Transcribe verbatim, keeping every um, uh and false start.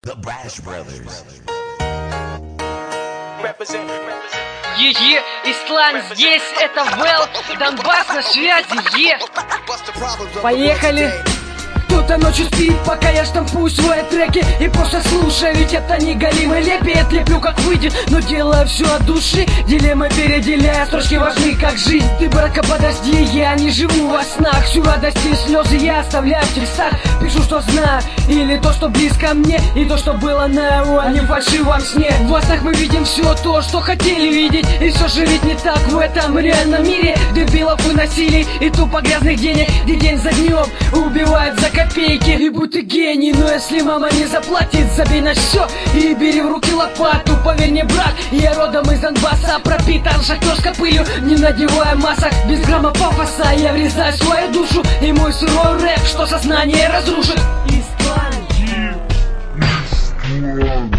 The Brash Brothers. Е-е, Исланд здесь, это Вэл, Донбасс на связи, е. Поехали! Кто-то ночью спит, пока я штампую свои треки и просто слушаю, ведь это не галимый лепи. Отлеплю как выйдет, но делаю все от души. Дилеммы переделяя, строчки важны как жизнь. Ты, братка, подожди, я не живу во снах. Всю радость и слезы я оставляю в текстах. Пишу, что знаю, или то, что близко мне, и то, что было наяву, а не в фальшивом сне. В вас мы видим все то, что хотели видеть. И все же ведь не так в этом реальном мире. Дебилов и насилий, и тупо грязных денег, где день за днем убивают за копейки. И будь ты гений, но если мама не заплатит, забей на все и бери в руки лопату. Поверь мне, брат, я родом из Донбасса, пропитан шахтерской пылью, не надевая масок, без грамма пафоса. Я врезаю свою душу и мой сырой рэп, что сознание разрушит. Исланд.